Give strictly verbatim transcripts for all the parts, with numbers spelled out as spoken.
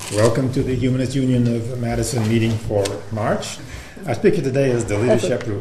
Welcome to the Humanist Union of Madison meeting for March. Our speaker today is Delita Sheprut.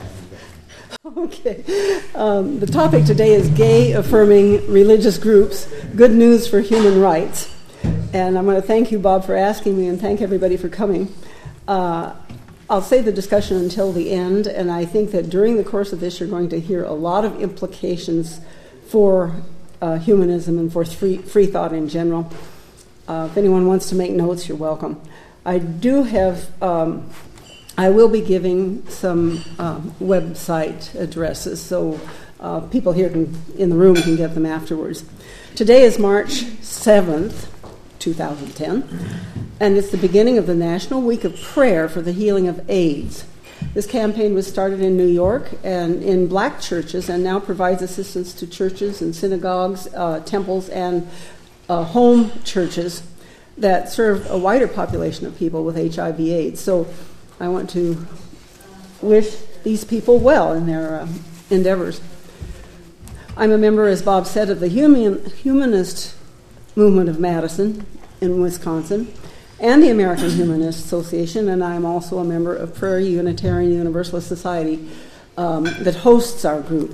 Okay. Um, the topic today is gay affirming religious groups, good news for human rights. And I'm going to thank you, Bob, for asking me, and thank everybody for coming. Uh, I'll save the discussion until the end, and I think that during the course of this you're going to hear a lot of implications for uh, humanism and for free, free thought in general. Uh, if anyone wants to make notes, you're welcome. I do have, um, I will be giving some uh, website addresses, so uh, people here can, in the room can get them afterwards. Today is March seventh, twenty ten, and it's the beginning of the National Week of Prayer for the Healing of AIDS. This campaign was started in New York and in black churches and now provides assistance to churches and synagogues, uh, temples, and Uh, home churches that serve a wider population of people with H I V AIDS. So I want to wish these people well in their uh, endeavors. I'm a member, as Bob said, of the human, Humanist Movement of Madison in Wisconsin and the American Humanist Association, and I'm also a member of Prairie Unitarian Universalist Society um, that hosts our group.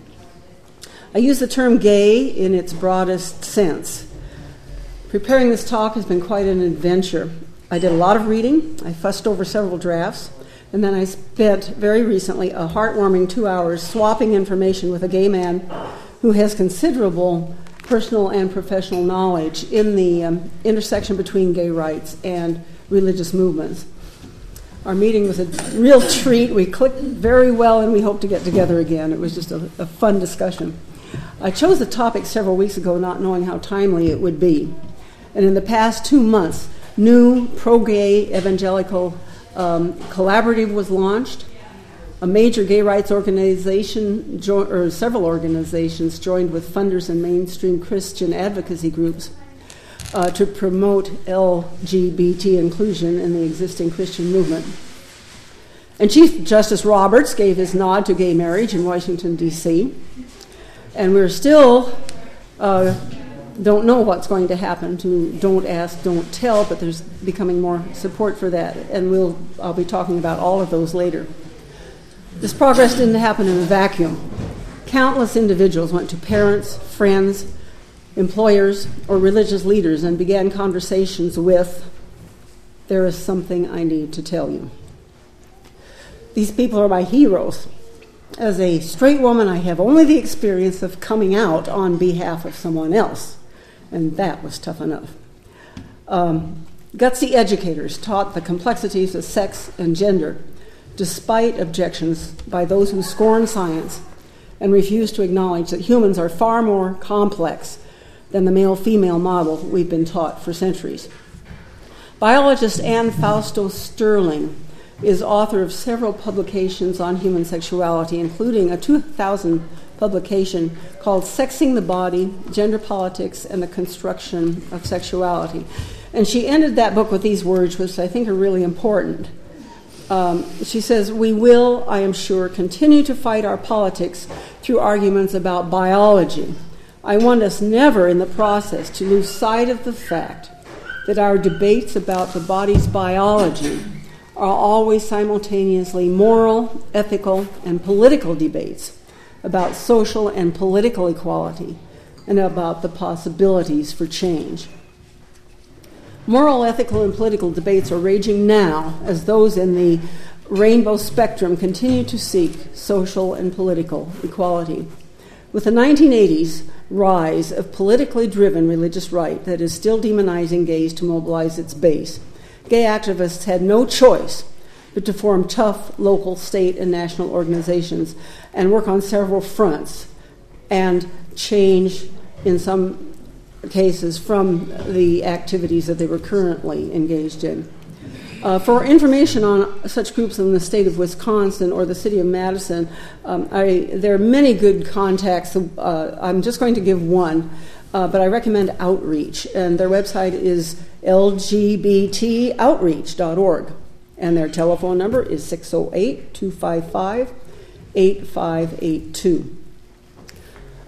I use the term gay in its broadest sense. Preparing this talk has been quite an adventure. I did a lot of reading. I fussed over several drafts. And then I spent very recently a heartwarming two hours swapping information with a gay man who has considerable personal and professional knowledge in the um, intersection between gay rights and religious movements. Our meeting was a real treat. We clicked very well, and we hope to get together again. It was just a, a fun discussion. I chose the topic several weeks ago, not knowing how timely it would be. And in the past two months, new pro-gay evangelical um, collaborative was launched. A major gay rights organization, jo- or several organizations, joined with funders and mainstream Christian advocacy groups uh, to promote L G B T inclusion in the existing Christian movement. And Chief Justice Roberts gave his nod to gay marriage in Washington, D C, and we're still uh, don't know what's going to happen to Don't Ask, Don't Tell, but there's becoming more support for that, and we'll I'll be talking about all of those later. This progress didn't happen in a vacuum. Countless individuals went to parents, friends, employers, or religious leaders and began conversations with, "There is something I need to tell you." These people are my heroes. As a straight woman, I have only the experience of coming out on behalf of someone else, and that was tough enough. Um, gutsy educators taught the complexities of sex and gender, despite objections by those who scorn science and refuse to acknowledge that humans are far more complex than the male-female model we've been taught for centuries. Biologist Anne Fausto Sterling is author of several publications on human sexuality, including a two thousand publication called Sexing the Body, Gender Politics, and the Construction of Sexuality. And she ended that book with these words, which I think are really important. Um, she says, "We will, I am sure, continue to fight our politics through arguments about biology. I want us never in the process to lose sight of the fact that our debates about the body's biology are always simultaneously moral, ethical, and political debates about social and political equality and about the possibilities for change. Moral, ethical, and political debates are raging now as those in the rainbow spectrum continue to seek social and political equality. With the nineteen eighties rise of politically driven religious right that is still demonizing gays to mobilize its base, gay activists had no choice but to form tough local, state, and national organizations and work on several fronts and change, in some cases, from the activities that they were currently engaged in. Uh, for information on such groups in the state of Wisconsin or the city of Madison, um, I, there are many good contacts. Uh, I'm just going to give one, uh, but I recommend Outreach, and their website is L G B T outreach dot org, and their telephone number is six oh eight, two five five, eight five eight two.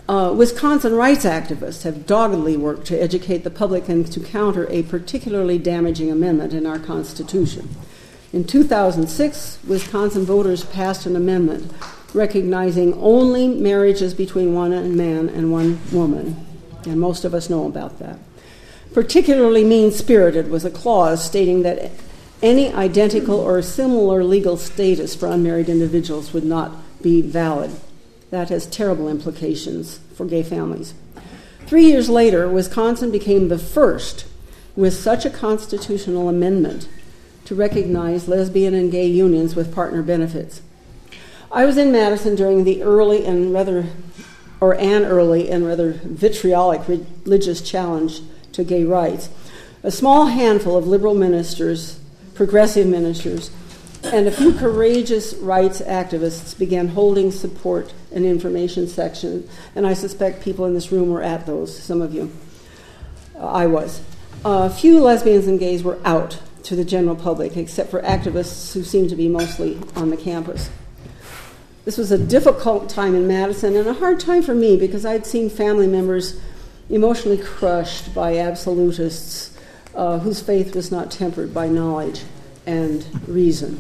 Uh, Wisconsin rights activists have doggedly worked to educate the public and to counter a particularly damaging amendment in our Constitution. In two thousand six, Wisconsin voters passed an amendment recognizing only marriages between one man and one woman, and most of us know about that. Particularly mean-spirited was a clause stating that any identical or similar legal status for unmarried individuals would not be valid. That has terrible implications for gay families. Three years later, Wisconsin became the first with such a constitutional amendment to recognize lesbian and gay unions with partner benefits. I was in Madison during the early and rather, or an early and rather vitriolic religious challenge to gay rights. A small handful of liberal ministers, progressive ministers, and a few courageous rights activists began holding support and information sections, and I suspect people in this room were at those, some of you. Uh, I was. A uh, few lesbians and gays were out to the general public, except for activists who seemed to be mostly on the campus. This was a difficult time in Madison and a hard time for me because I'd seen family members emotionally crushed by absolutists uh, whose faith was not tempered by knowledge and reason.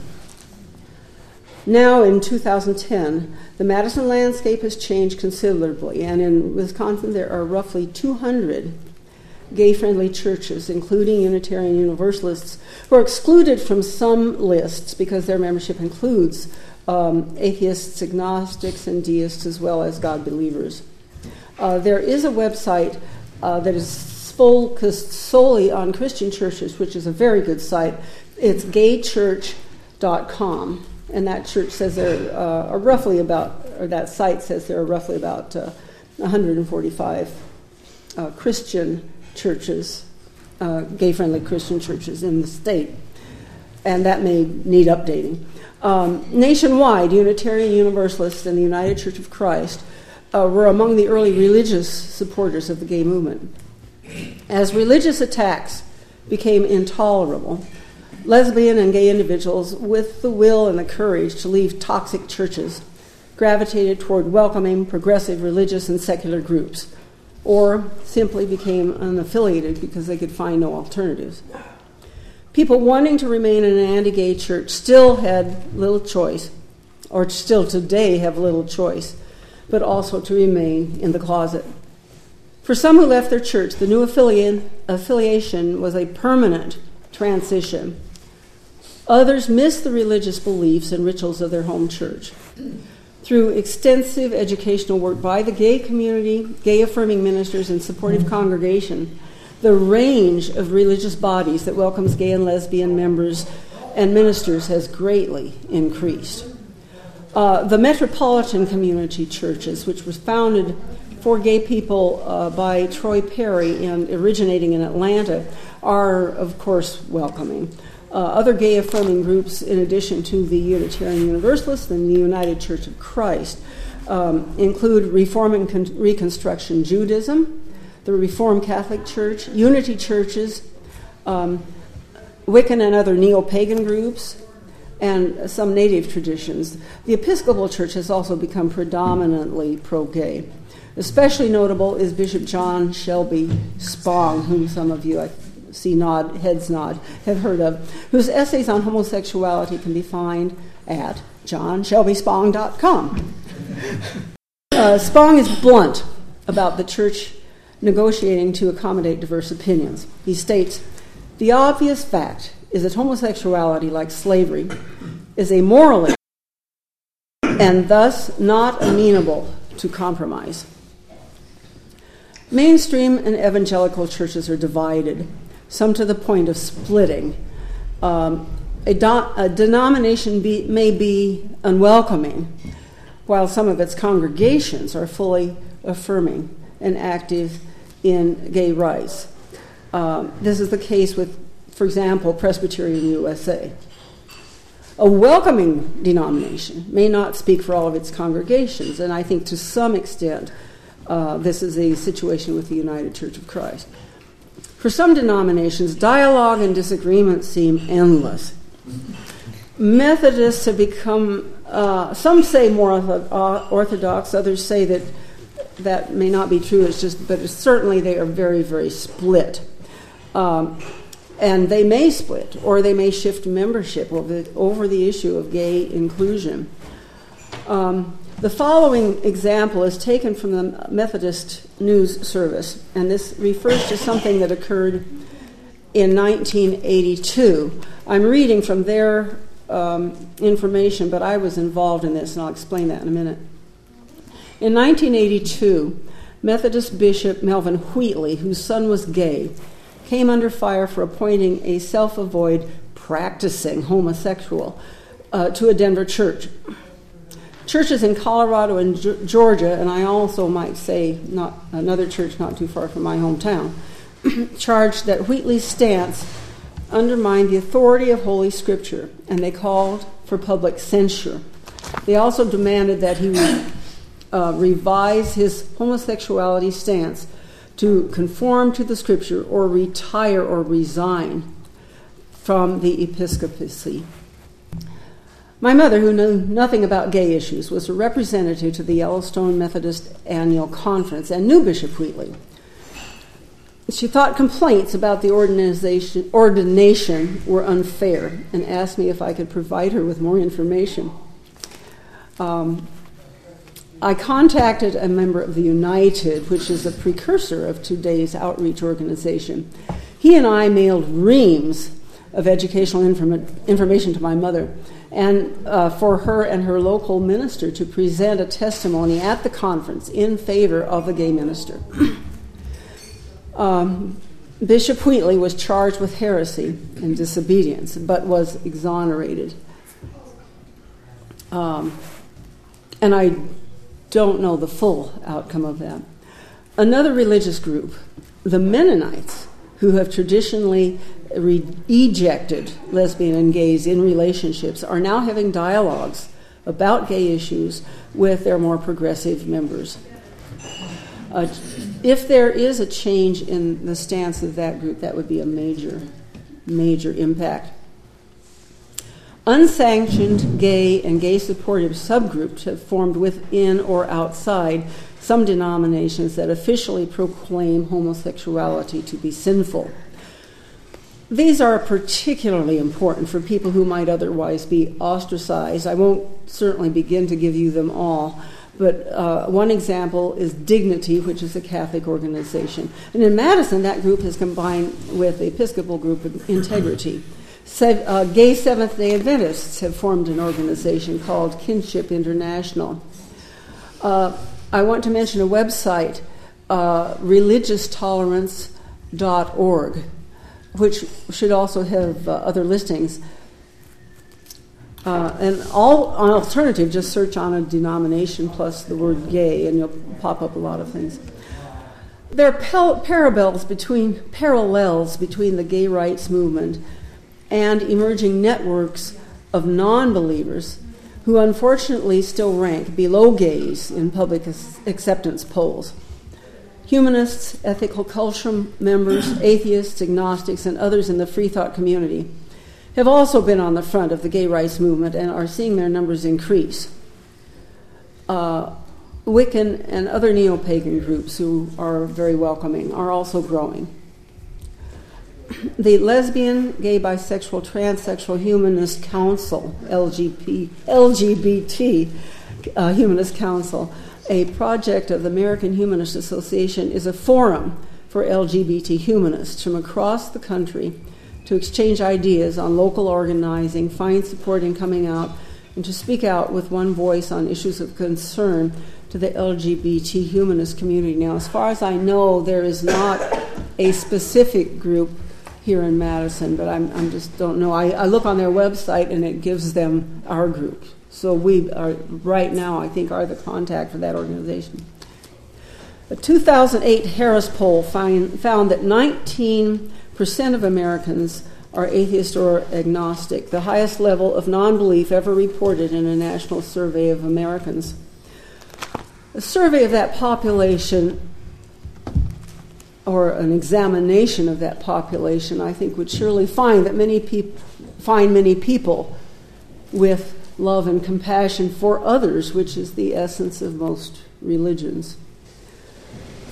Now, in two thousand ten, the Madison landscape has changed considerably, and in Wisconsin there are roughly two hundred gay-friendly churches, including Unitarian Universalists, who are excluded from some lists because their membership includes um, atheists, agnostics, and deists, as well as God believers. Uh, there is a website uh, that is focused solely on Christian churches, which is a very good site. It's gay church dot com. And that church says there uh, are roughly about, or that site says there are roughly about uh, one hundred forty-five uh, Christian churches, uh, gay-friendly Christian churches in the state. And that may need updating. Um, nationwide, Unitarian Universalists and the United Church of Christ uh, were among the early religious supporters of the gay movement. As religious attacks became intolerable, lesbian and gay individuals with the will and the courage to leave toxic churches gravitated toward welcoming progressive religious and secular groups, or simply became unaffiliated because they could find no alternatives. People wanting to remain in an anti-gay church still had little choice, or still today have little choice, but also to remain in the closet. For some who left their church, the new affiliation, affiliation was a permanent transition. Others missed the religious beliefs and rituals of their home church. Through extensive educational work by the gay community, gay-affirming ministers, and supportive congregation, the range of religious bodies that welcomes gay and lesbian members and ministers has greatly increased. Uh, the Metropolitan Community Churches, which was founded for gay people uh, by Troy Perry and originating in Atlanta, are, of course, welcoming. Uh, other gay-affirming groups, in addition to the Unitarian Universalists and the United Church of Christ, um, include Reform and Con- Reconstruction Judaism, the Reformed Catholic Church, Unity Churches, um, Wiccan and other neo-pagan groups, and some native traditions. The Episcopal Church has also become predominantly pro-gay. Especially notable is Bishop John Shelby Spong, whom some of you, I see nod, heads nod, have heard of, whose essays on homosexuality can be found at john shelby spong dot com. Uh, Spong is blunt about the church negotiating to accommodate diverse opinions. He states, "The obvious fact is that homosexuality, like slavery, is a moral issue and thus not amenable to compromise. Mainstream and evangelical churches are divided, some to the point of splitting. Um, a, do- a denomination be, may be unwelcoming, while some of its congregations are fully affirming and active in gay rights. Um, this is the case with, for example, Presbyterian U S A. A welcoming denomination may not speak for all of its congregations, and I think to some extent uh, this is a situation with the United Church of Christ. For some denominations, dialogue and disagreement seem endless. Methodists have become, uh, some say more orthodox, others say that that may not be true. It's just, but it's certainly they are very, very split. Um, and they may split, or they may shift membership over, over the issue of gay inclusion. Um, the following example is taken from the Methodist News Service, and this refers to something that occurred in nineteen eighty-two. I'm reading from their um, information, but I was involved in this, and I'll explain that in a minute. In nineteen eighty-two, Methodist Bishop Melvin Wheatley, whose son was gay, came under fire for appointing a self-avoid practicing homosexual uh, to a Denver church. Churches in Colorado and G- Georgia, and I also might say not another church not too far from my hometown, charged that Wheatley's stance undermined the authority of Holy Scripture, and they called for public censure. They also demanded that he re- uh, revise his homosexuality stance to conform to the Scripture or retire or resign from the episcopacy. My mother, who knew nothing about gay issues, was a representative to the Yellowstone Methodist Annual Conference and knew Bishop Wheatley. She thought complaints about the ordination, ordination were unfair and asked me if I could provide her with more information. Um, I contacted a member of the United, which is a precursor of today's outreach organization. He and I mailed reams of educational inform- information to my mother, and uh, for her and her local minister to present a testimony at the conference in favor of the gay minister. um, Bishop Wheatley was charged with heresy and disobedience, but was exonerated. Um, and I don't know the full outcome of that. Another religious group, the Mennonites, who have traditionally re- ejected lesbian and gays in relationships, are now having dialogues about gay issues with their more progressive members. Uh, if there is a change in the stance of that group, that would be a major, major impact. Unsanctioned gay and gay-supportive subgroups have formed within or outside some denominations that officially proclaim homosexuality to be sinful. These are particularly important for people who might otherwise be ostracized. I won't certainly begin to give you them all, but uh, one example is Dignity, which is a Catholic organization. And in Madison, that group is combined with the Episcopal group of Integrity. Se- uh, gay Seventh-day Adventists have formed an organization called Kinship International. Uh, I want to mention a website, uh, religious tolerance dot org, which should also have uh, other listings. Uh, and all on alternative, just search on a denomination plus the word gay, and you'll pop up a lot of things. There are pel- parallels between parallels between the gay rights movement and emerging networks of non-believers who unfortunately still rank below gays in public acceptance polls. Humanists, ethical culture members, atheists, agnostics, and others in the free thought community have also been on the front of the gay rights movement and are seeing their numbers increase. Uh, Wiccan and other neo-pagan groups who are very welcoming are also growing. The Lesbian, Gay, Bisexual, Transsexual Humanist Council, L G B T, L G B T uh, Humanist Council, a project of the American Humanist Association, is a forum for L G B T humanists from across the country to exchange ideas on local organizing, find support in coming out, and to speak out with one voice on issues of concern to the L G B T humanist community. Now, as far as I know, there is not a specific group here in Madison, but I'm, I'm just don't know. I, I look on their website and it gives them our group. So we are, right now, I think, are the contact for that organization. A two thousand eight Harris poll find, found that nineteen percent of Americans are atheist or agnostic, the highest level of non-belief ever reported in a national survey of Americans. A survey of that population, or an examination of that population, I think would surely find that many people find many people with love and compassion for others, which is the essence of most religions.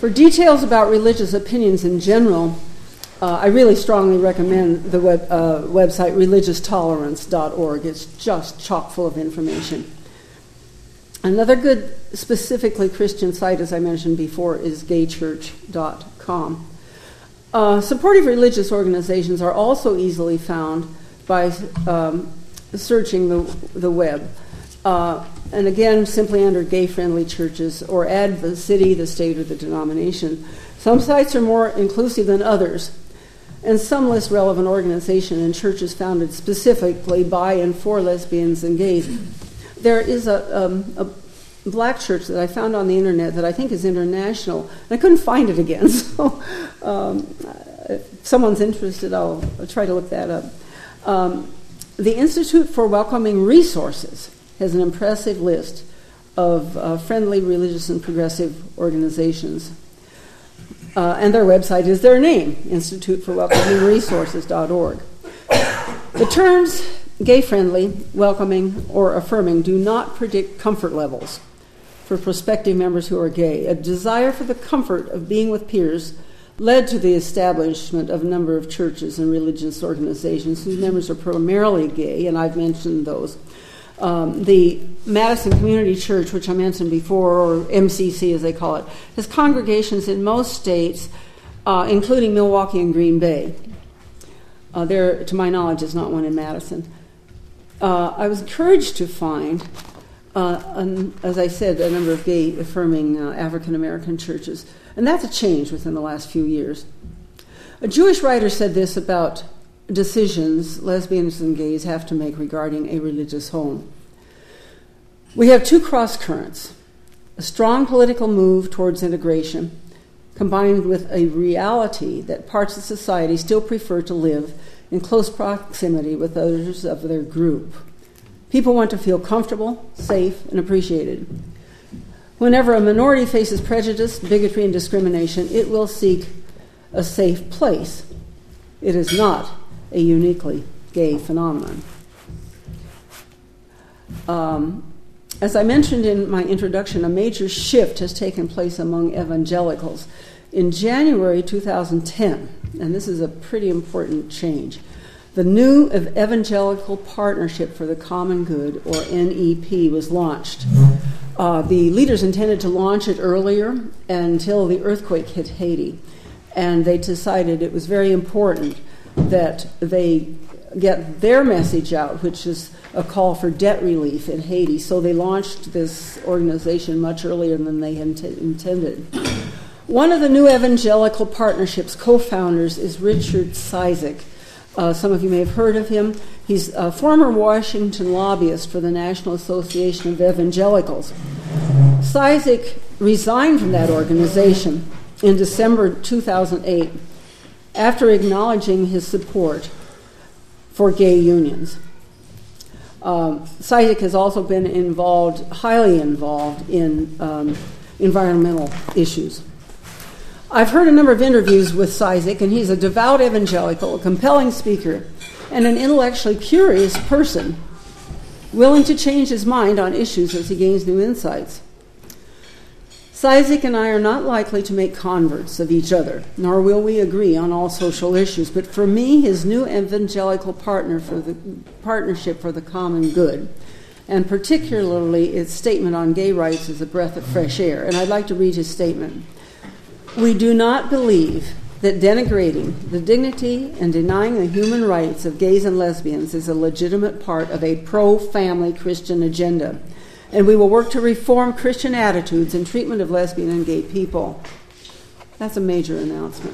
For details about religious opinions in general, uh, I really strongly recommend the web, uh, website religious tolerance dot org. It's just chock full of information. Another good, specifically Christian site, as I mentioned before, is gay church dot com. Uh, supportive religious organizations are also easily found by um, searching the, the web. Uh, and again, simply under gay-friendly churches, or add the city, the state, or the denomination. Some sites are more inclusive than others, and some list relevant organizations and churches founded specifically by and for lesbians and gays. There is a, um, a black church that I found on the internet that I think is international, and I couldn't find it again, so um, if someone's interested, I'll, I'll try to look that up. Um, the Institute for Welcoming Resources has an impressive list of uh, friendly, religious, and progressive organizations. Uh, and their website is their name, Institute for Welcoming Resources dot org. The terms gay-friendly, welcoming, or affirming do not predict comfort levels for prospective members who are gay. A desire for the comfort of being with peers led to the establishment of a number of churches and religious organizations whose members are primarily gay, and I've mentioned those. Um, the Madison Community Church, which I mentioned before, or M C C as they call it, has congregations in most states, uh, including Milwaukee and Green Bay. Uh, there, to my knowledge, is not one in Madison. Uh, I was encouraged to find, uh, an, as I said, a number of gay-affirming uh, African-American churches, and that's a change within the last few years. A Jewish writer said this about decisions lesbians and gays have to make regarding a religious home. We have two cross currents: a strong political move towards integration, combined with a reality that parts of society still prefer to live in close proximity with others of their group. People want to feel comfortable, safe, and appreciated. Whenever a minority faces prejudice, bigotry, and discrimination, it will seek a safe place. It is not a uniquely gay phenomenon. Um, as I mentioned in my introduction, a major shift has taken place among evangelicals. In January two thousand ten, and this is a pretty important change, the new Evangelical Partnership for the Common Good, or N E P, was launched. Uh, the leaders intended to launch it earlier until the earthquake hit Haiti, and they decided it was very important that they get their message out, which is a call for debt relief in Haiti. So they launched this organization much earlier than they had int- intended. One of the new Evangelical Partnership's co-founders is Richard Cizik. Uh, some of you may have heard of him. He's a former Washington lobbyist for the National Association of Evangelicals. Cizik resigned from that organization in December two thousand eight after acknowledging his support for gay unions. Um, Cizik has also been involved, highly involved, in um, environmental issues. I've heard a number of interviews with Cizik, and he's a devout evangelical, a compelling speaker, and an intellectually curious person, willing to change his mind on issues as he gains new insights. Cizik and I are not likely to make converts of each other, nor will we agree on all social issues. But for me, his new evangelical partner for the partnership for the common good, and particularly its statement on gay rights, is a breath of fresh air. And I'd like to read his statement. We do not believe that denigrating the dignity and denying the human rights of gays and lesbians is a legitimate part of a pro-family Christian agenda, and we will work to reform Christian attitudes and treatment of lesbian and gay people. That's a major announcement.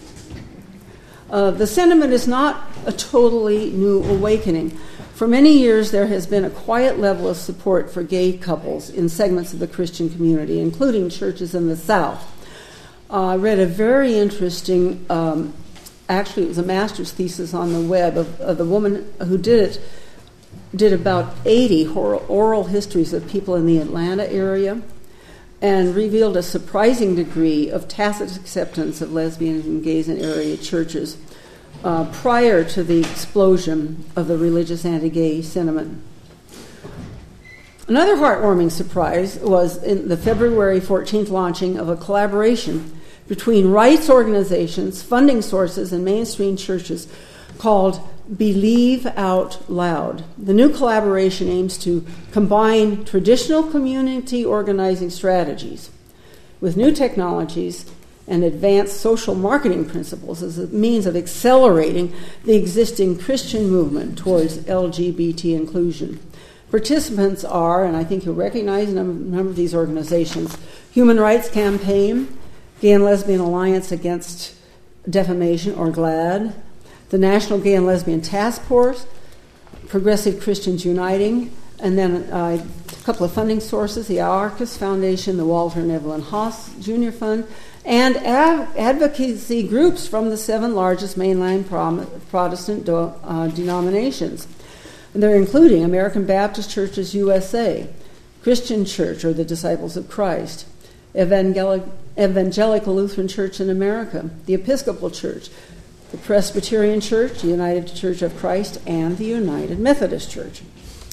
Uh, the sentiment is not a totally new awakening. For many years, there has been a quiet level of support for gay couples in segments of the Christian community, including churches in the South. Uh, I read a very interesting, um, actually it was a master's thesis on the web of, of the woman who did it, did about eighty oral, oral histories of people in the Atlanta area, and revealed a surprising degree of tacit acceptance of lesbians and gays in area churches uh, prior to the explosion of the religious anti-gay sentiment. Another heartwarming surprise was in the February fourteenth launching of a collaboration between rights organizations, funding sources, and mainstream churches called Believe Out Loud. The new collaboration aims to combine traditional community organizing strategies with new technologies and advanced social marketing principles as a means of accelerating the existing Christian movement towards L G B T inclusion. Participants are, and I think you'll recognize a number of these organizations, Human Rights Campaign, Gay and Lesbian Alliance Against Defamation, or GLAAD, the National Gay and Lesbian Task Force, Progressive Christians Uniting, and then uh, a couple of funding sources, the Arcus Foundation, the Walter and Evelyn Haas Junior Fund, and ad- advocacy groups from the seven largest mainline prom- Protestant do- uh, denominations. And they're including American Baptist Churches U S A, Christian Church, or the Disciples of Christ, Evangelic- Evangelical Lutheran Church in America, the Episcopal Church, the Presbyterian Church, the United Church of Christ, and the United Methodist Church.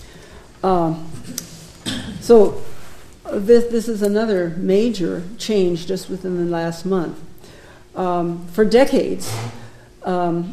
Um, so this, this is another major change just within the last month. Um, for decades, um,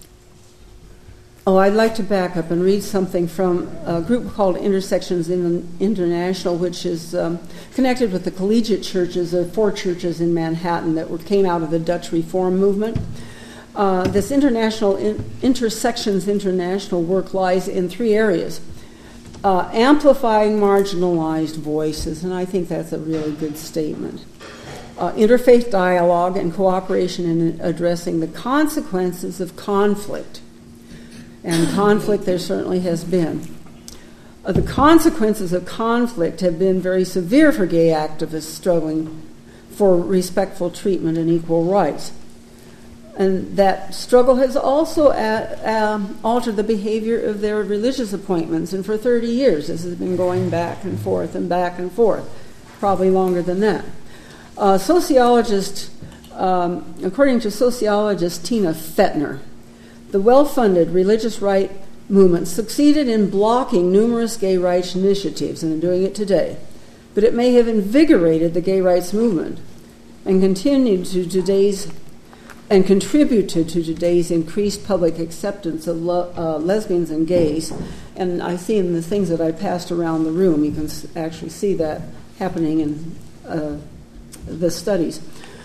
oh, I'd like to back up and read something from a group called Intersections International, which is um, connected with the collegiate churches of four churches in Manhattan that were, came out of the Dutch Reform movement. Uh, this international in, Intersections International work lies in three areas. Uh, amplifying marginalized voices, and I think that's a really good statement. Uh, interfaith dialogue and cooperation in addressing the consequences of conflict. And conflict there certainly has been. Uh, the consequences of conflict have been very severe for gay activists struggling for respectful treatment and equal rights. And that struggle has also uh, um, altered the behavior of their religious appointments. And for thirty years, this has been going back and forth and back and forth, probably longer than that. Uh, sociologist, um, according to sociologist Tina Fettner, the well-funded religious right movement succeeded in blocking numerous gay rights initiatives, and they're doing it today. But it may have invigorated the gay rights movement and continued to today's and contributed to today's increased public acceptance of lo- uh, lesbians and gays. And I see in the things that I passed around the room, you can s- actually see that happening in uh, the studies.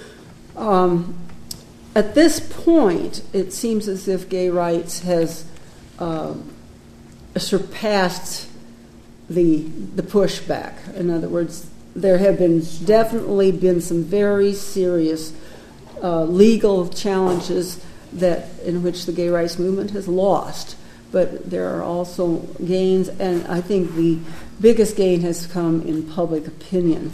Um, at this point, it seems as if gay rights has uh, surpassed the the pushback. In other words, there have been definitely been some very serious Uh, legal challenges that in which the gay rights movement has lost, but there are also gains, and I think the biggest gain has come in public opinion.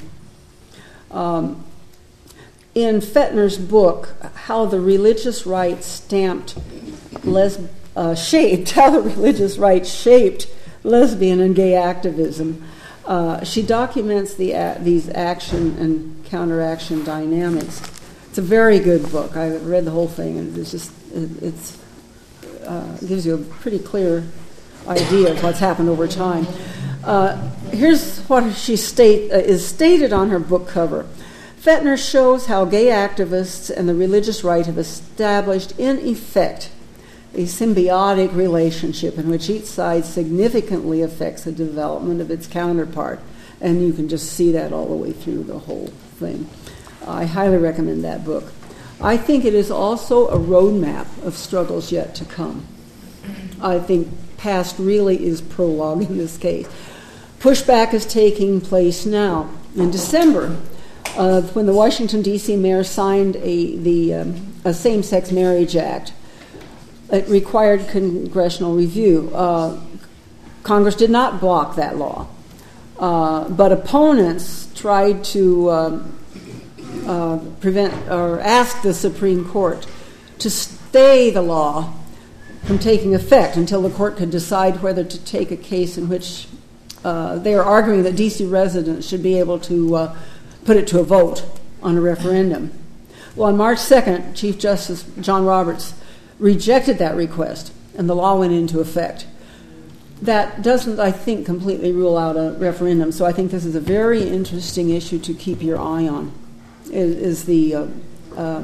Um, in Fettner's book, How the Religious Right Stamped les- uh, shaped how the religious right shaped lesbian and gay activism, uh, she documents the a- these action and counteraction dynamics. It's a very good book. I read the whole thing, and it's just it it's, uh, gives you a pretty clear idea of what's happened over time. Uh, here's what she state uh, is stated on her book cover. Fettner shows how gay activists and the religious right have established, in effect, a symbiotic relationship in which each side significantly affects the development of its counterpart. And you can just see that all the way through the whole thing. I highly recommend that book. I think it is also a roadmap of struggles yet to come. I think past really is prologue in this case. Pushback is taking place now. In December, uh, when the Washington, D C mayor signed a, the, um, a Same-Sex Marriage Act, it required congressional review. Uh, Congress did not block that law, uh, but opponents tried to um, Uh, prevent or ask the Supreme Court to stay the law from taking effect until the court could decide whether to take a case in which uh, they are arguing that D C residents should be able to uh, put it to a vote on a referendum. Well, on March second, Chief Justice John Roberts rejected that request, and the law went into effect. that doesn't, I think, completely rule out a referendum. So I think this is a very interesting issue to keep your eye on, is, is the uh, uh,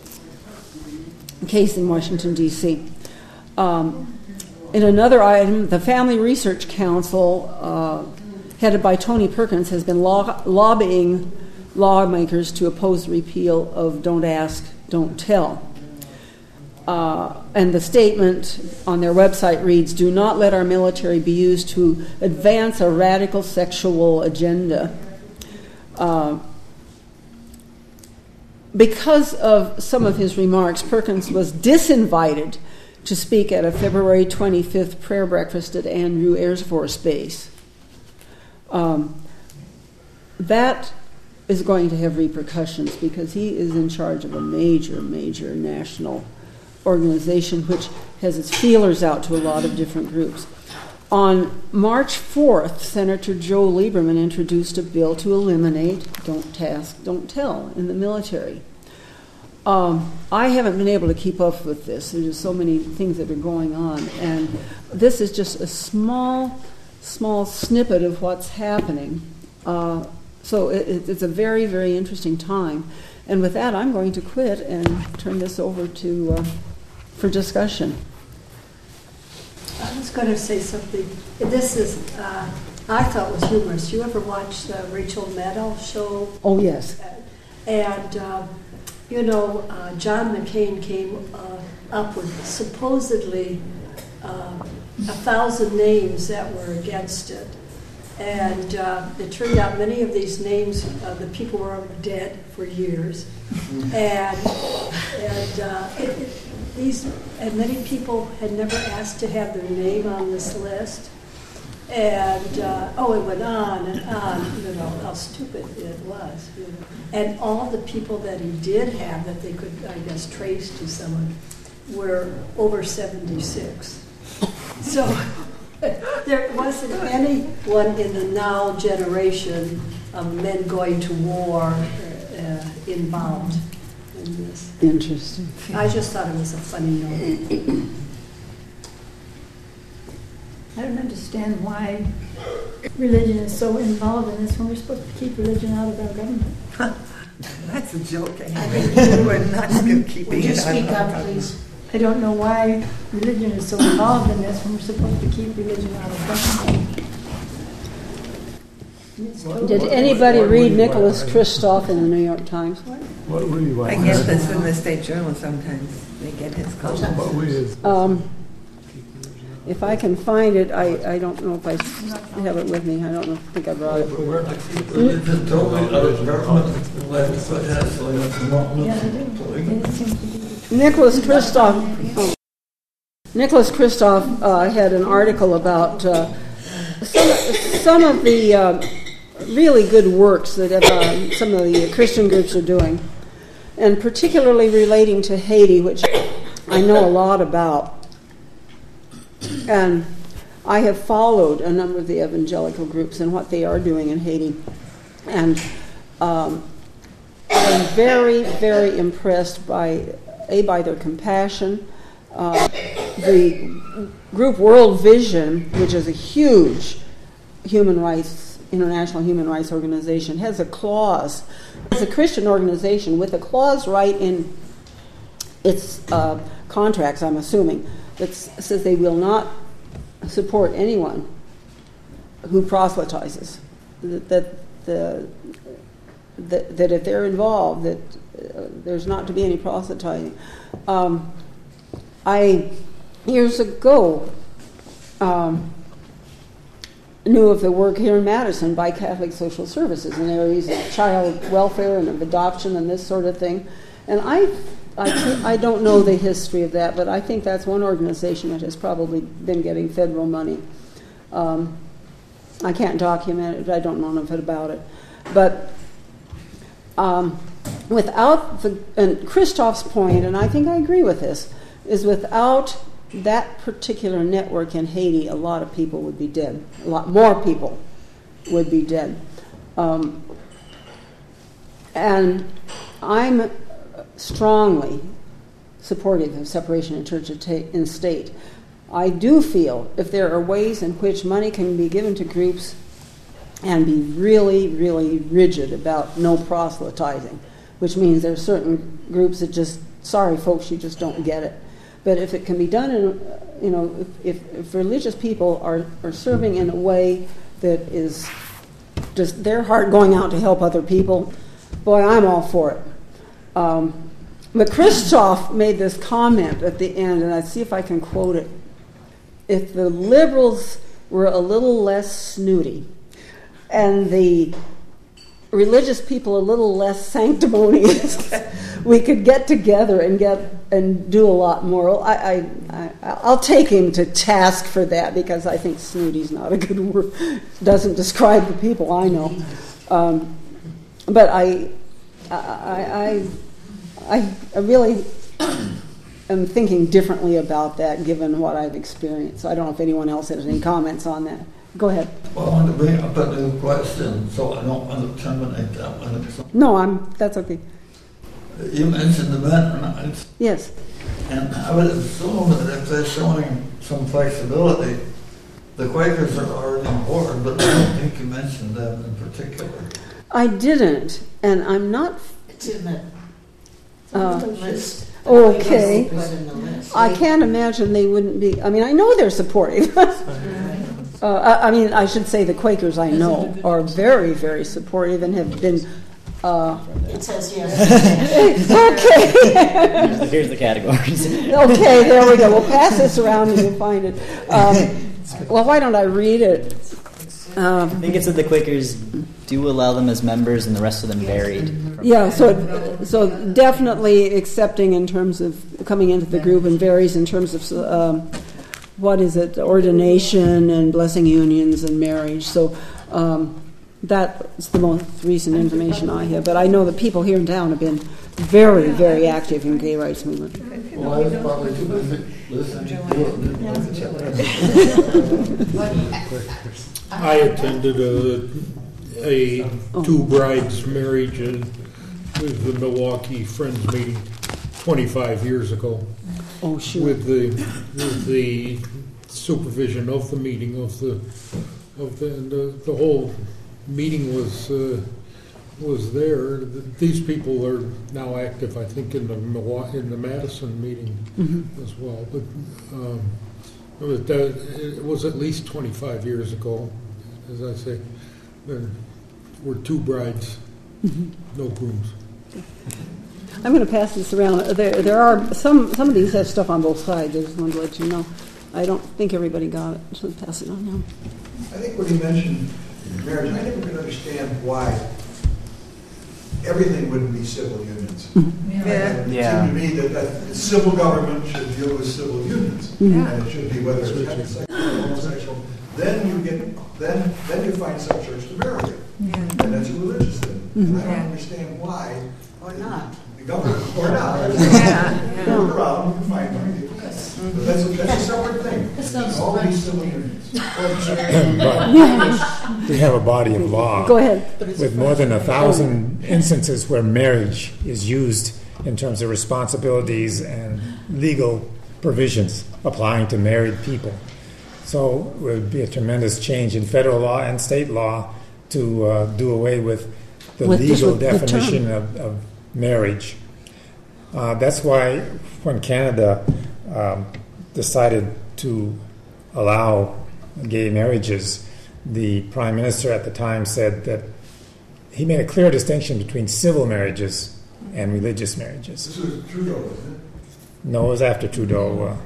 case in Washington, D C Um, in another item, the Family Research Council, uh, headed by Tony Perkins, has been lo- lobbying lawmakers to oppose the repeal of Don't Ask, Don't Tell. Uh, and the statement on their website reads, "Do not let our military be used to advance a radical sexual agenda." Uh, because of some of his remarks, Perkins was disinvited to speak at a February twenty-fifth prayer breakfast at Andrew Air Force Base. Um, that is going to have repercussions because he is in charge of a major, major national organization which has its feelers out to a lot of different groups. On March fourth, Senator Joe Lieberman introduced a bill to eliminate Don't Ask, Don't Tell in the military. Um, I haven't been able to keep up with this. There's just so many things that are going on. And this is just a small, small snippet of what's happening. Uh, so it, it's a very, very interesting time. And with that, I'm going to quit and turn this over to uh, for discussion. I was going to say something. This is, uh, I thought was humorous. You ever watch the Rachel Maddow show? Oh, yes. And, uh, you know, uh, John McCain came uh, up with supposedly uh, a thousand names that were against it. And uh, it turned out many of these names, uh, the people were dead for years. And, and uh, it, it, these, and many people had never asked to have their name on this list. And, uh, oh, it went on and on, you know, how stupid it was. You know. And all the people that he did have that they could, I guess, trace to someone were over seventy-six. So there wasn't anyone in the now generation of men going to war uh, involved in this. Interesting. I just thought it was a funny note. I don't understand why religion is so involved in this when we're supposed to keep religion out of our government. That's a joke. Anyway. We're not keeping Would you it speak out up, please? I don't know why religion is so involved in this when we're supposed to keep religion out of government. Totally Did anybody read Nicholas Kristof in the New York Times? What were you I get this in the State Journal sometimes. They get his columns. What were you? Um, if I can find it, I, I don't know if I have it with me. I don't know. I think I brought it. We're to keep religion totally out of government. Let it successfully. Yeah, they do. It seems to be. Nicholas Kristof. Oh. Nicholas Kristof uh, had an article about uh, some, some of the uh, really good works that uh, some of the Christian groups are doing, and particularly relating to Haiti, which I know a lot about. And I have followed a number of the evangelical groups and what they are doing in Haiti. And um, I'm very, very impressed by, A, by their compassion. Uh, the group World Vision, which is a huge human rights, international human rights organization, has a clause. It's a Christian organization with a clause right in its uh, contracts, I'm assuming, that says they will not support anyone who proselytizes. That that, the, that, that if they're involved, that uh, there's not to be any proselytizing. Um, I years ago um, knew of the work here in Madison by Catholic Social Services in areas of child welfare and of adoption and this sort of thing, and I. I, I don't know the history of that, but I think that's one organization that has probably been getting federal money. Um, I can't document it, I don't know enough about it. But um, without the, and Kristof's point, and I think I agree with this, is without that particular network in Haiti, a lot of people would be dead. A lot more people would be dead. Um, and I'm strongly supportive of separation of church and state. I do feel if there are ways in which money can be given to groups and be really, really rigid about no proselytizing, which means there are certain groups that just, sorry folks, you just don't get it. But if it can be done in, you know, if, if religious people are, are serving in a way that is just their heart going out to help other people, boy, I'm all for it. Um, but Khrushchev made this comment at the end, and I see if I can quote it. If the liberals were a little less snooty and the religious people a little less sanctimonious, we could get together and get and do a lot more. I, I, I, I'll take him to task for that because I think snooty's not a good word. Doesn't describe the people I know. Um, but I, I, I, I, I really am thinking differently about that given what I've experienced. So I don't know if anyone else has any comments on that. Go ahead. Well, I want to bring up a new question, so I don't want to terminate that one. No, I'm. That's okay. You mentioned the Mennonites. Yes. And I would assume that if they're showing some flexibility, the Quakers are already on board, but I don't think you mentioned them in particular. I didn't, and I'm not. It's in the, it's Uh, on the list. Okay. Put in the list. I can't imagine they wouldn't be. I mean, I know they're supportive. uh, I, I mean, I should say the Quakers I know are very, very supportive and have been. Uh, It says yes. okay. Here's the categories. Okay, there we go. We'll pass this around and you'll find it. Um, well, why don't I read it? Um, I think it said the Quakers do allow them as members and the rest of them buried. Yeah, so so definitely accepting in terms of coming into the group and varies in terms of um, what is it, ordination and blessing unions and marriage. So um, that's the most recent information I have. But I know that people here in town have been very, very active in gay rights movement. Well, I was probably too busy listening to it. I attended a, a two brides marriage in, with the Milwaukee Friends meeting twenty-five years ago. Oh, sure. With the with the supervision of the meeting of the of the the, the whole meeting was uh, was there. These people are now active, I think, in the Milwaukee, in the Madison meeting mm-hmm. as well. But um, it was, it was at least twenty-five years ago. As I say, there were two brides, mm-hmm. no grooms. I'm going to pass this around. There, there are some. Some of these have stuff on both sides. I just wanted to let you know. I don't think everybody got it, so I'll pass it on now. I think when he mentioned marriage, I never could understand why everything wouldn't be civil unions. Mm-hmm. Yeah. And it Yeah. seemed to me that, that the civil government should deal with civil unions, Mm-hmm. and it should be whether it's heterosexual or homosexual. Then you get, then then you find some church to marry you, Yeah. and that's a religious thing. Mm-hmm. And I don't Yeah. understand why. Or not. The government or not. Yeah. You look around, you can find money. But that's a, that's a separate thing. It's not All these civil unions. But we have a body of law Go ahead. with more than a thousand instances where marriage is used in terms of responsibilities and legal provisions applying to married people. So it would be a tremendous change in federal law and state law to uh, do away with the With just legal with the definition of, of marriage. Uh, that's why when Canada um, decided to allow gay marriages, the Prime Minister at the time said that he made a clear distinction between civil marriages and religious marriages. This was Trudeau, wasn't it? No, it was after Trudeau. Uh,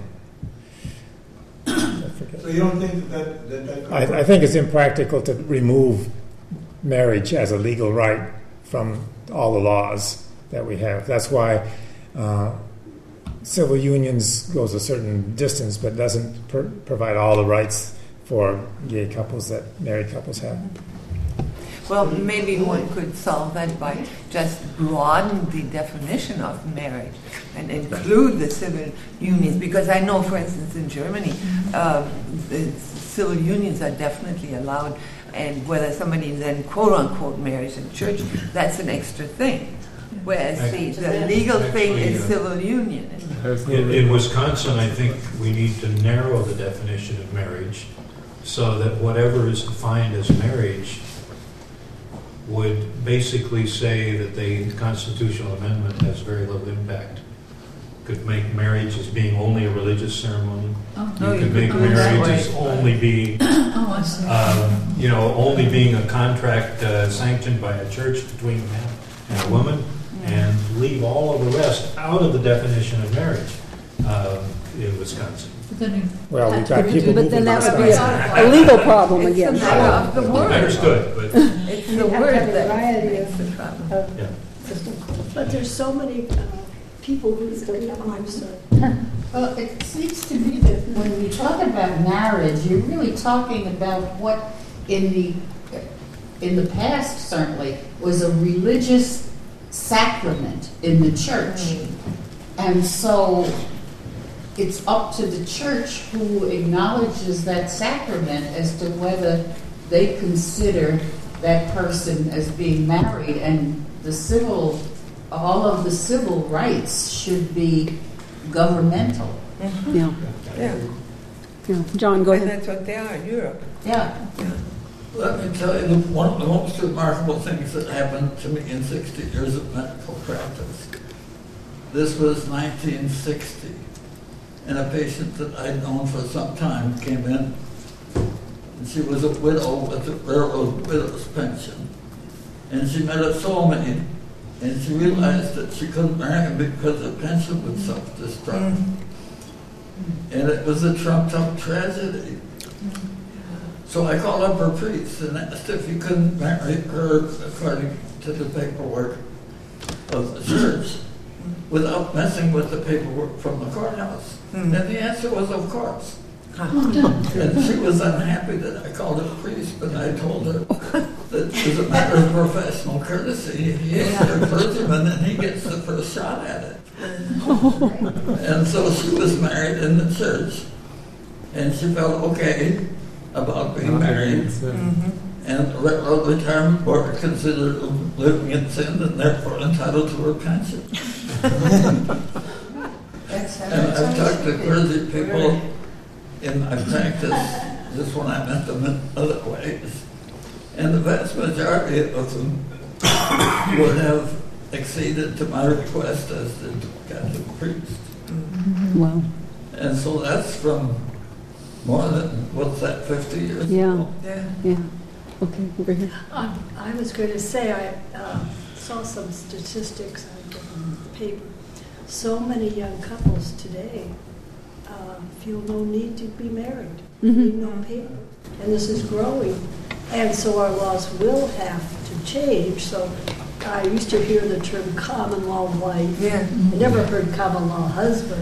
I forget. So you don't think that that, that, that I, I think it's impractical to remove marriage as a legal right from all the laws that we have. That's why uh, civil unions goes a certain distance, but doesn't pr- provide all the rights for gay couples that married couples have. Well, maybe one could solve that by just broaden the definition of marriage and include the civil unions. Because I know, for instance, in Germany, uh, the civil unions are definitely allowed, and whether somebody then quote-unquote marries in church, that's an extra thing. Whereas the, the legal thing is civil union. In, in Wisconsin, I think we need to narrow the definition of marriage so that whatever is defined as marriage would basically say that the constitutional amendment has very little impact. Could make marriage as being only a religious ceremony. Oh, you you could could make do it that marriage way. as only being, um, you know, only being a contract uh, sanctioned by a church between a man and a woman, and leave all of the rest out of the definition of marriage um, in Wisconsin. Well, we've got people But moving then that would outside. be a, a legal problem It's again. the matter of the word. Understood, but It's the You have to word have a that variety makes of- the problem. of yeah. system. But there's so many uh, people who, oh, I'm sorry. Well, it seems to me that when we talk about marriage, you're really talking about what in the in the past certainly was a religious sacrament in the church. And so it's up to the church who acknowledges that sacrament as to whether they consider that person as being married, and the civil, all of the civil rights should be governmental. Yeah. Yeah. Yeah. John, go And ahead. that's what they are in Europe. Yeah. Let me tell you, the- one of the most remarkable things that happened to me in sixty years of medical practice. This was nineteen sixty, and a patient that I'd known for some time came in, and she was a widow with a railroad widow's pension. And she met a soulmate, and she realized that she couldn't marry him because the pension would self-destruct. And it was a trumped-up tragedy. So I called up her priest and asked if he couldn't marry her according to the paperwork of the church without messing with the paperwork from the courthouse. And the answer was, of course. And she was unhappy that I called her priest, but I told her that as a matter of professional courtesy, he is a clergyman and he gets the first shot at it. And so she was married in the church, and she felt okay about being married. And the Railroad Retirement Board considered her living in sin and therefore entitled to her pension. That's, And that's I've talked to understood. clergy people in my practice, just when I met them in other ways, and the vast majority of them would have acceded to my request as the Catholic priest. Wow. And so that's from more than, what's that, fifty years Yeah. ago? Yeah. Yeah. Okay, over here. I I was going to say, I uh, saw some statistics on the paper. So many young couples today uh, feel no need to be married, need no paper. And this is growing. And so our laws will have to change. So I used to hear the term common law wife. Yeah. I never heard common law husband.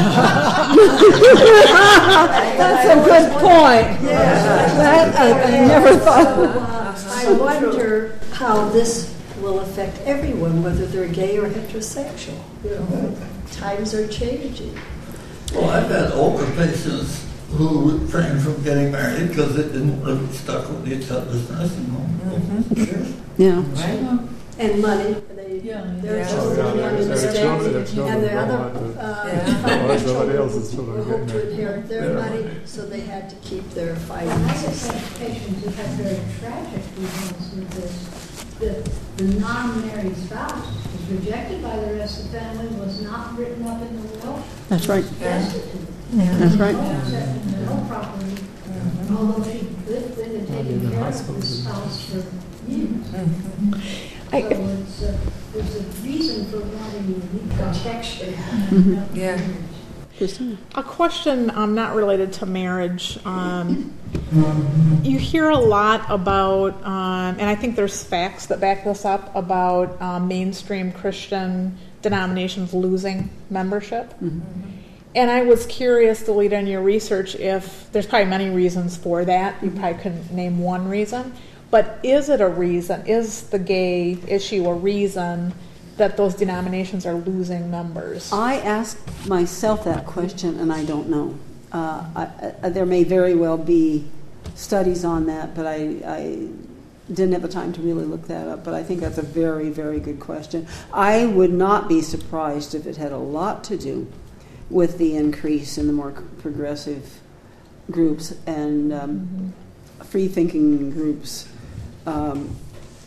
That's a good point. That, I, I never thought of that. So, uh, I wonder how this will affect everyone, whether they're gay or heterosexual. You know, times are changing. Well, I've had older patients who refrained from getting married because they didn't want to be stuck with each other's nursing home. Yeah. And money. They, their Yeah. children Oh, yeah. money Their mistakes. children- their children And the don't other want to- uh, Yeah. father's Everybody children else's children who get hope to married. inherit their Yeah. money, so they had to keep their I finances. have had patients who had very tragic results with this. The, the non-married spouse was rejected by the rest of the family, was not written up in the will. That's right. Destitute. That's right. No asset, no property, although she lived with and taken care of the spouse for years. So it's, uh, there's a reason for wanting unique protection. Yeah. Christina? A question um, not related to marriage. Um, you hear a lot about, um, and I think there's facts that back this up, about um, mainstream Christian denominations losing membership. And I was curious, Delita, in your research, if there's probably many reasons for that. You probably couldn't name one reason. But is it a reason? Is the gay issue a reason that those denominations are losing members? I asked myself that question, and I don't know. Uh, I, I, there may very well be studies on that, but I, I didn't have the time to really look that up, but I think that's a very, very good question. I would not be surprised if it had a lot to do with the increase in the more progressive groups and um, mm-hmm. free-thinking groups um,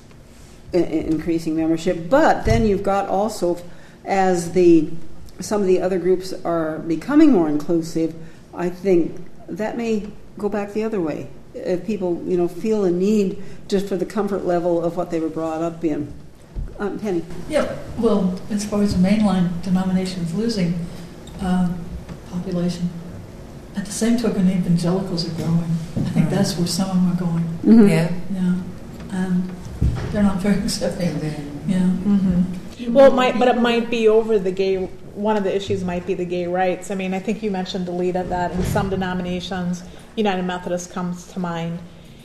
I- increasing membership. But then you've got also, as the some of the other groups are becoming more inclusive, I think that may go back the other way. If people, you know, feel a need just for the comfort level of what they were brought up in. Um, Penny? Yeah, well, as far as the mainline denominations losing uh, population, at the same token, evangelicals are growing. I think mm-hmm. that's where some of them are going. Mm-hmm. Yeah. Yeah. And they're not very accepting. Yeah. Mm-hmm. Well, it might, but it might be over the gay, one of the issues might be the gay rights. I mean, I think you mentioned, Delita, that in some denominations, United Methodist comes to mind,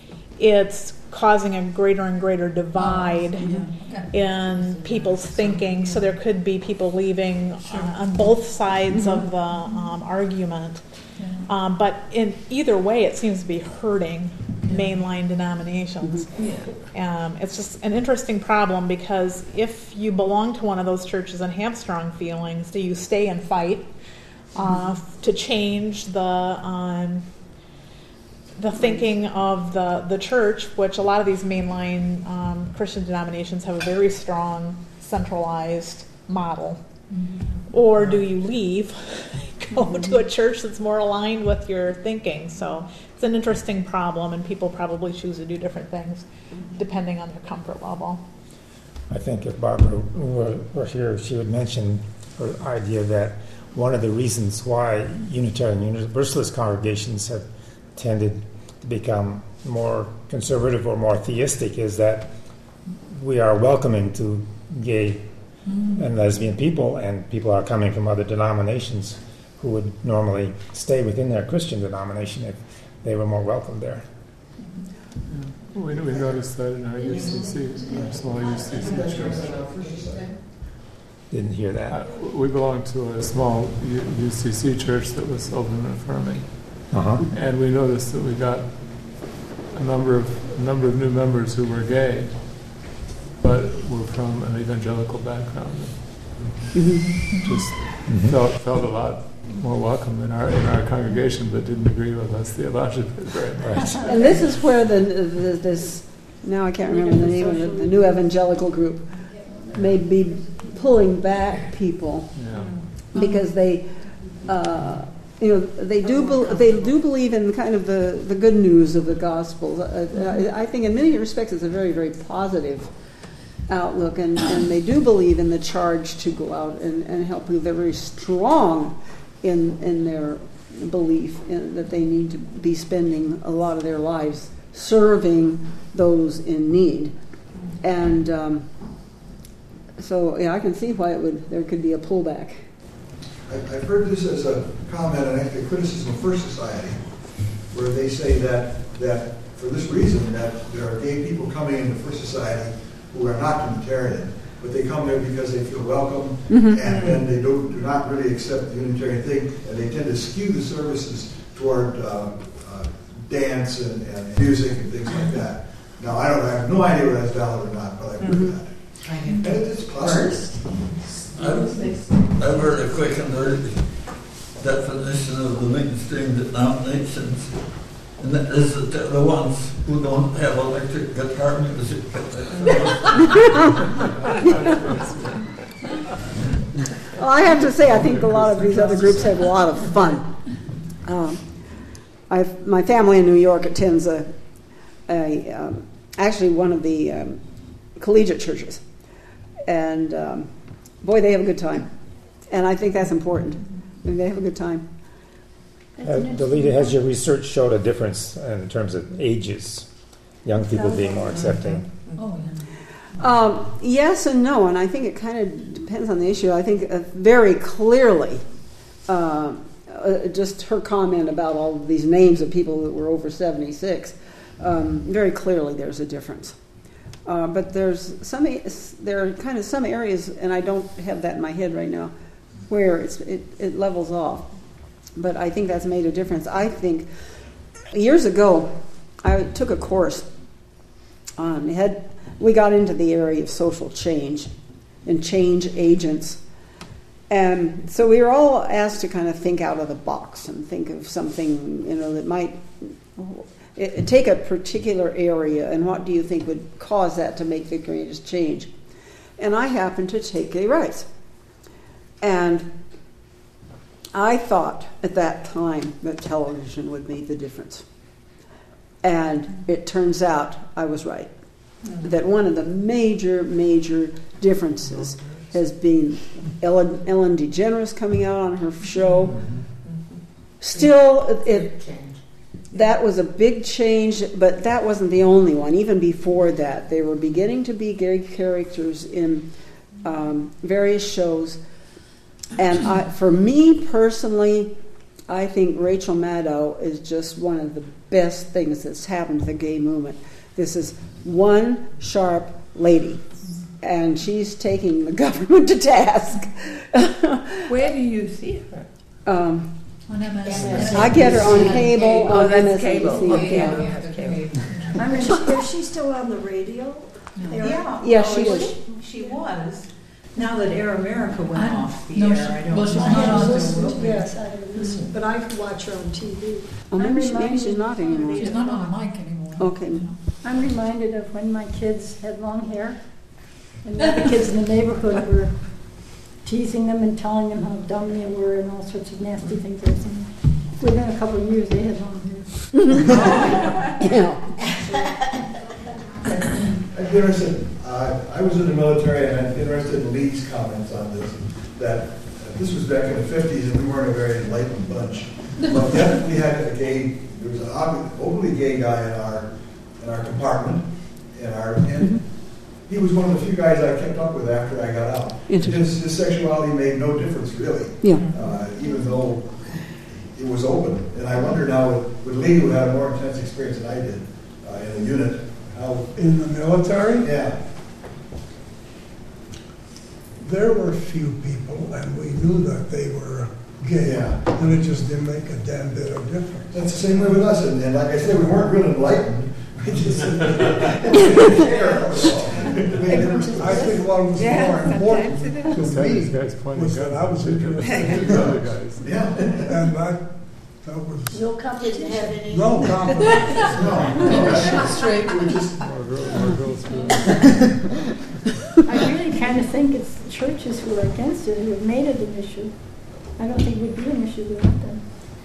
it's causing a greater and greater divide oh, yeah. in people's thinking. So there could be people leaving sure. uh, on both sides mm-hmm. of the um, argument. Yeah. Um, but in either way, it seems to be hurting yeah. mainline denominations. Mm-hmm. Yeah. Um, it's just an interesting problem, because if you belong to one of those churches and have strong feelings, do you stay and fight uh, mm-hmm. to change the um, the thinking of the, the church, which a lot of these mainline um, Christian denominations have a very strong centralized model? Mm-hmm. Or do you leave, go mm-hmm. to a church that's more aligned with your thinking? So it's an interesting problem, and people probably choose to do different things depending on their comfort level. I think if Barbara were, were here, she would mention her idea that one of the reasons why Unitarian Universalist congregations have tended to become more conservative or more theistic is that we are welcoming to gay mm. and lesbian people, and people are coming from other denominations who would normally stay within their Christian denomination if they were more welcome there. Yeah. We, we noticed that in our U C C, our small U C C church. Didn't hear that. Uh, we belonged to a small U- UCC church that was open and affirming. Uh-huh. And we noticed that we got a number of a number of new members who were gay, but were from an evangelical background. Mm-hmm. Just mm-hmm. felt felt a lot more welcome in our in our congregation, but didn't agree with us theologically very much. And this is where the, the this now I can't remember the name of it, the new evangelical group may be pulling back people yeah. because they. Uh, You know, they do be, they do believe in kind of the, the good news of the gospel. Uh, I think in many respects it's a very, very positive outlook, and, and they do believe in the charge to go out and, and help people. They're very strong in in their belief in, that they need to be spending a lot of their lives serving those in need. And um, so, yeah, I can see why it would there could be a pullback. I've heard this as a comment and actually criticism of First Society, where they say that that for this reason that there are gay people coming into First Society who are not Unitarian, but they come there because they feel welcome, mm-hmm. and then they don't, do not really accept the Unitarian thing, and they tend to skew the services toward uh, uh, dance and, and music and things like that. Now, I don't I have no idea whether that's valid or not, but I've heard mm-hmm. that. And it's possible. I've, I've heard a quick and dirty definition of the mainstream denominations, and that is that they're the ones who don't have electric guitar music. Well, I have to say, I think a lot of these other groups have a lot of fun. Um, I've, my family in New York attends a, a um, actually one of the um, collegiate churches, and um, boy, they have a good time, and I think that's important. I mean, they have a good time. Uh, Delita, has your research showed a difference in terms of ages? Young people being more accepting. Oh, yeah. Um, yes and no, and I think it kind of depends on the issue. I think uh, very clearly, uh, uh, just her comment about all of these names of people that were over seventy-six, um, very clearly there's a difference. Uh, but there's some, there are kind of some areas, and I don't have that in my head right now, where it's, it, it levels off. But I think that's made a difference. I think years ago, I took a course Um, it had, we got into the area of social change and change agents. And so we were all asked to kind of think out of the box and think of something, you know, that might it, take a particular area and what do you think would cause that to make the greatest change. And I happened to take gay rights. And I thought at that time that television would make the difference. And it turns out I was right. Mm-hmm. That one of the major, major differences has been Ellen, Ellen DeGeneres coming out on her show. Mm-hmm. Still, it, that was a big change, but that wasn't the only one. Even before that, they were beginning to be gay characters in um, various shows. And I, for me personally, I think Rachel Maddow is just one of the best things that's happened to the gay movement. This is one sharp lady, and she's taking the government to task. Where do you see her? Um, On M S N B C. I get her on cable, Oh, on that's M S N B C. cable. Okay, Yeah. we have cable. I mean, is she still on the radio? Yeah, Yeah, well, she is. She was. Now that Air America went I- off the no, air, she- I don't well, she's know. not I on haven't the listened, radio. yes, I haven't listened, but I watch her on T V. Oh, maybe, she, maybe she's not anymore. She's not on the mic anymore. Okay. I'm reminded of when my kids had long hair, and the other kids in the neighborhood were teasing them and telling them how dumb they were and all sorts of nasty things they were saying. Within a couple of years, they had long hair. Yeah. I'd be interested, uh, I was in the military and I'd be interested in Lee's comments on this, that uh, this was back in the fifties and we weren't a very enlightened bunch. But yet we had a gay, there was an ob- openly gay guy in our in our compartment, in our, and he was one of the few guys I kept up with after I got out. His, his sexuality made no difference really, Yeah. uh, even though it was open. And I wonder now, with, with Lee, who had a more intense experience than I did uh, in a unit, how... In the military? Yeah. There were few people, and we knew that they were gay, Yeah. and it just didn't make a damn bit of difference. That's the same way with us, and, and like I said, we weren't real enlightened. We just didn't care. I think what was Yeah, more important sometimes to Sometimes me guys pointing was that guns I was at interested in the other girls. guys. Yeah. And that, that was No competition. Didn't have any. no competition. No. Straight. We were just, More girls, more girls do. I really kind of think it's the churches who are against it who have made it an issue. I don't think it would be an issue without them.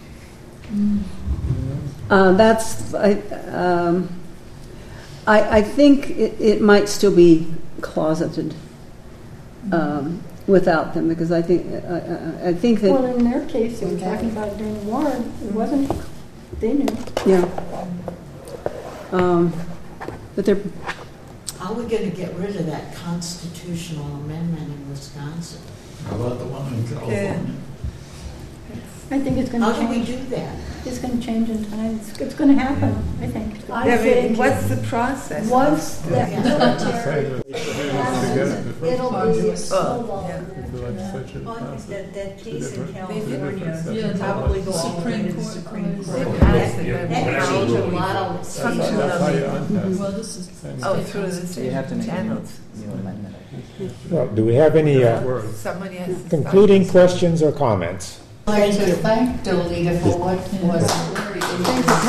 Uh, that's, I, um, I, I think it, it might still be closeted um, without them, because I think, I, I, I think that, Well, in their case, they were talking about it during the war. It wasn't, they knew. yeah. Um, but they're, How are we going to get rid of that constitutional amendment in Wisconsin? How about the one in California? I think it's going How to do we change. do that? It's going to change in time. It's, it's going to happen, I think. I Yeah, but think what's the process? once that Yeah. military It'll be a snowball. yeah. The legislature Well, passed that, it. that Two case in different- California two Yeah, different probably go sections. all the way to the Supreme Supreme Court. Court. They That passed it, that but changed a how- lot of Function things. That's how you unpass Well, it. this is Same Oh, thing. through the So you have to same make a new, channels. new amendment. Well, do we have any uh, Word. Somebody has to concluding start. questions or comments? I'd like to thank Delita for what was very thank you,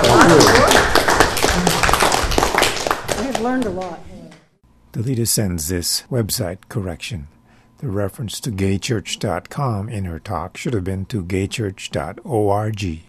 Pat. I have learned a lot. Delita sends this website correction. The reference to gay church dot com in her talk should have been to gay church dot org.